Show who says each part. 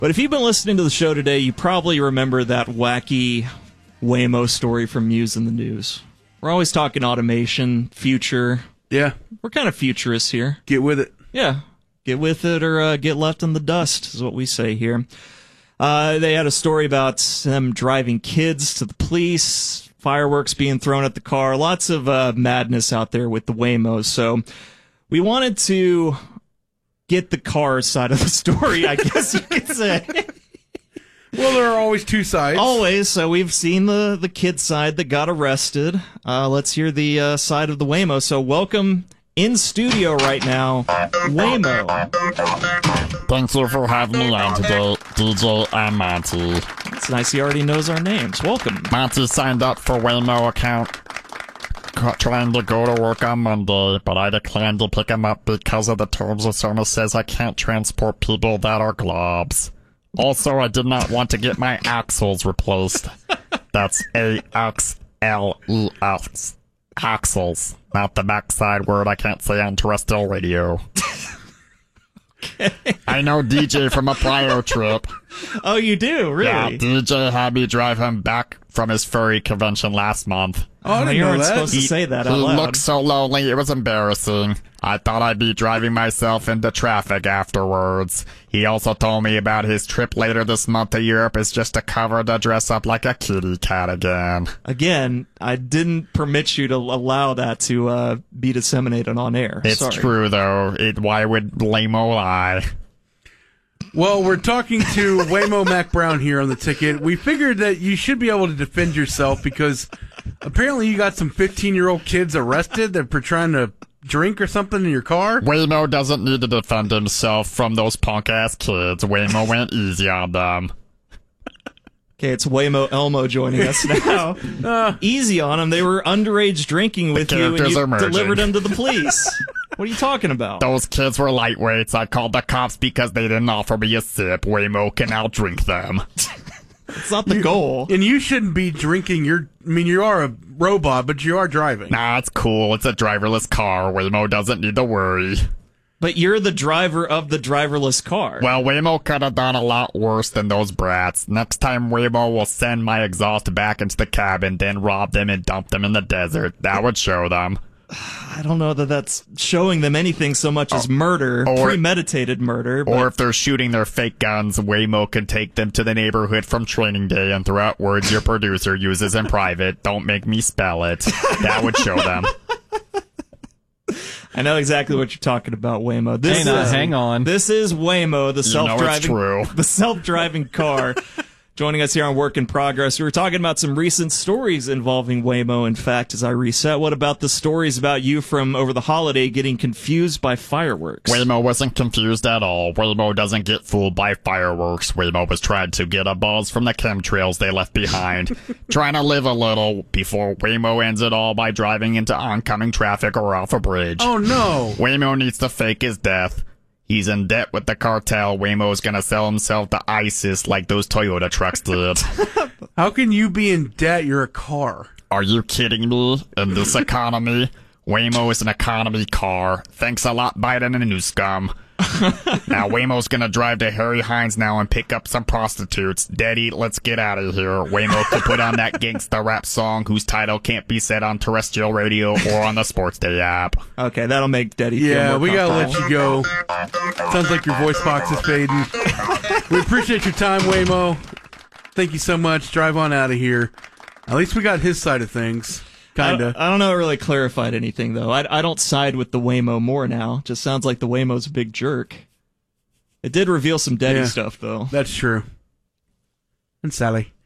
Speaker 1: But if you've been listening to the show today, you probably remember that wacky Waymo story from Muse in the News. We're always talking automation, future.
Speaker 2: Yeah.
Speaker 1: We're kind of futurists here.
Speaker 2: Get with it.
Speaker 1: Yeah. Get with it or get left in the dust is what we say here. They had a story about them driving kids to the police, fireworks being thrown at the car, lots of madness out there with the Waymos. So we wanted to get the car side of the story, I guess you could say.
Speaker 2: Well, there are always two sides.
Speaker 1: Always. So we've seen the kid side that got arrested. Let's hear the side of the Waymo. So welcome in studio right now, Waymo.
Speaker 3: Thank you for having me on today, DJ and Monty.
Speaker 1: It's nice he already knows our names. Welcome.
Speaker 3: Monty signed up for Waymo account, trying to go to work on Monday, but I declined to pick him up because of the terms of service says I can't transport people that are globs. Also, I did not want to get my axles replaced. That's A-X-L-E-S. Axles. Not the backside word I can't say on terrestrial radio.
Speaker 1: Okay.
Speaker 3: I know DJ from a prior trip.
Speaker 1: Oh, you do? Really?
Speaker 3: Yeah, DJ had me drive him back from his furry convention last month.
Speaker 2: Oh, I didn't
Speaker 1: you
Speaker 2: know
Speaker 1: weren't
Speaker 2: that.
Speaker 1: supposed to say that out
Speaker 3: He
Speaker 1: loud.
Speaker 3: looked so lonely, it was embarrassing. I thought I'd be driving myself into traffic afterwards. He also told me about his trip later this month to Europe is just a cover to dress up like a kitty cat again.
Speaker 1: Again, I didn't permit you to allow that to be disseminated on air.
Speaker 3: It's
Speaker 1: Sorry.
Speaker 3: true, though. Why would Waymo lie?
Speaker 2: Well, we're talking to Waymo Mac Brown here on the ticket. We figured that you should be able to defend yourself because apparently you got some 15-year-old kids arrested for trying to drink or something in your car.
Speaker 3: Waymo doesn't need to defend himself from those punk-ass kids. Waymo went easy on them.
Speaker 1: Okay, it's Waymo Elmo joining us now. Easy on them. They were underage drinking with you, and
Speaker 3: characters
Speaker 1: you
Speaker 3: are merging.
Speaker 1: delivered them to the police. What are you talking about?
Speaker 3: Those kids were lightweights. I called the cops because they didn't offer me a sip. Waymo can outdrink them.
Speaker 1: It's not the goal.
Speaker 2: And you shouldn't be drinking. You are a robot, but you are driving.
Speaker 3: Nah, it's cool. It's a driverless car. Waymo doesn't need to worry.
Speaker 1: But you're the driver of the driverless car.
Speaker 3: Well, Waymo could have done a lot worse than those brats. Next time, Waymo will send my exhaust back into the cabin, then rob them and dump them in the desert. That would show them.
Speaker 1: I don't know that that's showing them anything so much as murder, premeditated murder. But
Speaker 3: Or if they're shooting their fake guns, Waymo can take them to the neighborhood from training day and throw out words your producer uses in private. Don't make me spell it. That would show them.
Speaker 1: I know exactly what you're talking about, Waymo.
Speaker 4: Hang on.
Speaker 1: This is Waymo, the
Speaker 3: it's true.
Speaker 1: self-driving car. Joining us here on Work in Progress, we were talking about some recent stories involving Waymo. In fact, as I reset, what about the stories about you from over the holiday getting confused by fireworks?
Speaker 3: Waymo wasn't confused at all. Waymo doesn't get fooled by fireworks. Waymo was trying to get a buzz from the chemtrails they left behind. Trying to live a little before Waymo ends it all by driving into oncoming traffic or off a bridge.
Speaker 2: Oh, no.
Speaker 3: Waymo needs to fake his death. He's in debt with the cartel. Waymo's gonna sell himself to ISIS like those Toyota trucks did.
Speaker 2: How can you be in debt? You're a car.
Speaker 3: Are you kidding me? In this economy, Waymo is an economy car. Thanks a lot, Biden and Newscom. Now Waymo's gonna drive to Harry Hines now and pick up some prostitutes. Daddy, let's get out of here. Waymo could put on that gangsta rap song whose title can't be said on terrestrial radio or on the Sports Day app.
Speaker 1: Okay, that'll make Daddy feel
Speaker 2: Yeah,
Speaker 1: more
Speaker 2: we gotta let
Speaker 1: comfortable.
Speaker 2: you go. Sounds like your voice box is fading. We appreciate your time, Waymo. Thank you so much. Drive on out of here. At least we got his side of things. Kinda.
Speaker 1: I don't know it really clarified anything, though. I don't side with the Waymo more now. Just sounds like the Waymo's a big jerk. It did reveal some Daddy stuff, though.
Speaker 2: That's true. And Sally.